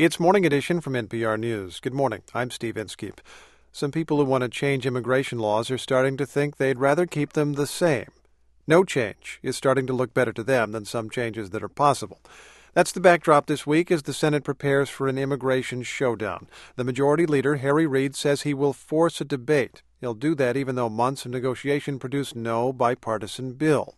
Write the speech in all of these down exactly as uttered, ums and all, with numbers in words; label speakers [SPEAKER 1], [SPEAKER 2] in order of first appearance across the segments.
[SPEAKER 1] It's Morning Edition from N P R News. Good morning. I'm Steve Inskeep. Some people who want to change immigration laws are starting to think they'd rather keep them the same. No change is starting to look better to them than some changes that are possible. That's the backdrop this week as the Senate prepares for an immigration showdown. The Majority Leader, Harry Reid, says he will force a debate. He'll do that even though months of negotiation produced no bipartisan bill.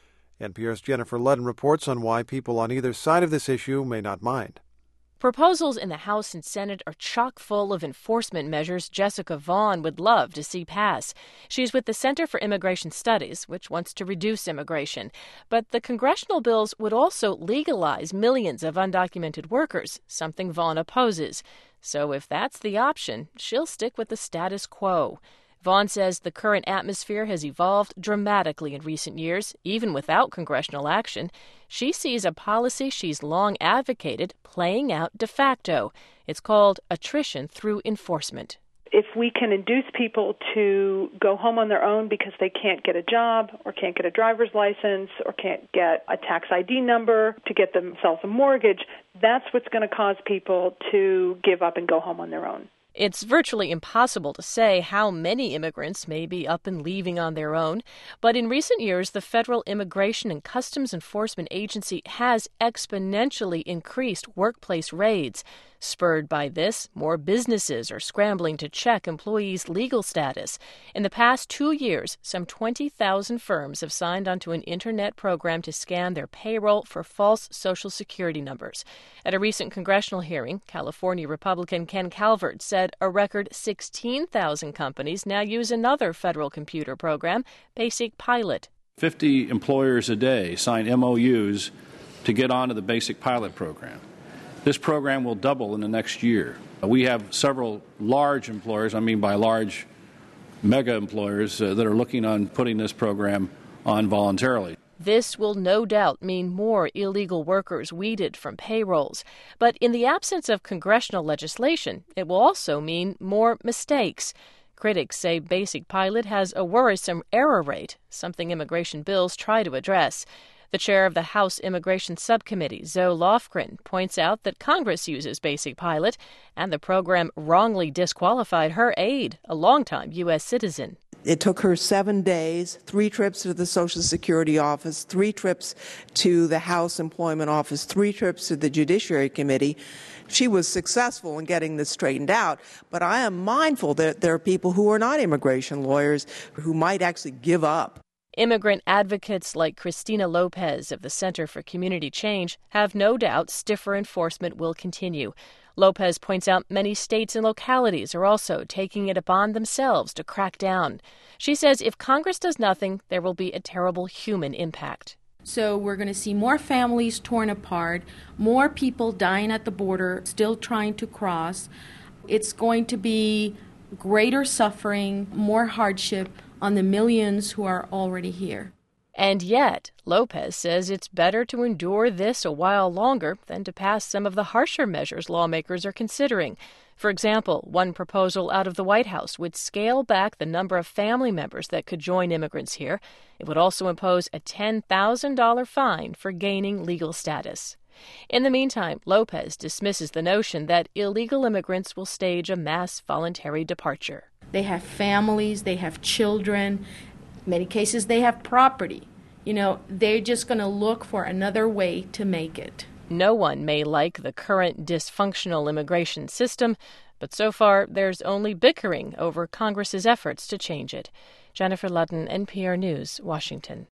[SPEAKER 1] N P R's Jennifer Ludden reports on why people on either side of this issue may not mind.
[SPEAKER 2] Proposals in the House and Senate are chock full of enforcement measures Jessica Vaughn would love to see pass. She's with the Center for Immigration Studies, which wants to reduce immigration. But the congressional bills would also legalize millions of undocumented workers, something Vaughn opposes. So if that's the option, she'll stick with the status quo. Vaughn says the current atmosphere has evolved dramatically in recent years, even without congressional action. She sees a policy she's long advocated playing out de facto. It's called attrition through enforcement.
[SPEAKER 3] If we can induce people to go home on their own because they can't get a job or can't get a driver's license or can't get a tax I D number to get themselves a mortgage, that's what's going to cause people to give up and go home on their own.
[SPEAKER 2] It's virtually impossible to say how many immigrants may be up and leaving on their own, but in recent years, the Federal Immigration and Customs Enforcement Agency has exponentially increased workplace raids. Spurred by this, more businesses are scrambling to check employees' legal status. In the past two years, some twenty thousand firms have signed onto an internet program to scan their payroll for false Social Security numbers. At a recent congressional hearing, California Republican Ken Calvert said a record sixteen thousand companies now use another federal computer program, Basic Pilot.
[SPEAKER 4] fifty employers a day sign M O Us to get onto the Basic Pilot program. This program will double in the next year. We have several large employers, I mean by large mega employers, uh, that are looking on putting this program on voluntarily.
[SPEAKER 2] This will no doubt mean more illegal workers weeded from payrolls. But in the absence of congressional legislation, it will also mean more mistakes. Critics say Basic Pilot has a worrisome error rate, something immigration bills try to address. The chair of the House Immigration Subcommittee, Zoe Lofgren, points out that Congress uses Basic Pilot, and the program wrongly disqualified her aide, a longtime U S citizen.
[SPEAKER 5] It took her seven days, three trips to the Social Security office, three trips to the House Employment Office, three trips to the Judiciary Committee. She was successful in getting this straightened out, but I am mindful that there are people who are not immigration lawyers who might actually give up.
[SPEAKER 2] Immigrant advocates like Christina Lopez of the Center for Community Change have no doubt stiffer enforcement will continue. Lopez points out many states and localities are also taking it upon themselves to crack down. She says if Congress does nothing, there will be a terrible human impact.
[SPEAKER 6] So we're going to see more families torn apart, more people dying at the border, still trying to cross. It's going to be greater suffering, more hardship on the millions who are already here.
[SPEAKER 2] And yet, Lopez says it's better to endure this a while longer than to pass some of the harsher measures lawmakers are considering. For example, one proposal out of the White House would scale back the number of family members that could join immigrants here. It would also impose a ten thousand dollars fine for gaining legal status. In the meantime, Lopez dismisses the notion that illegal immigrants will stage a mass voluntary departure.
[SPEAKER 6] They have families, they have children, in many cases they have property. You know, they're just going to look for another way to make it.
[SPEAKER 2] No one may like the current dysfunctional immigration system, but so far there's only bickering over Congress's efforts to change it. Jennifer Ludden, N P R News, Washington.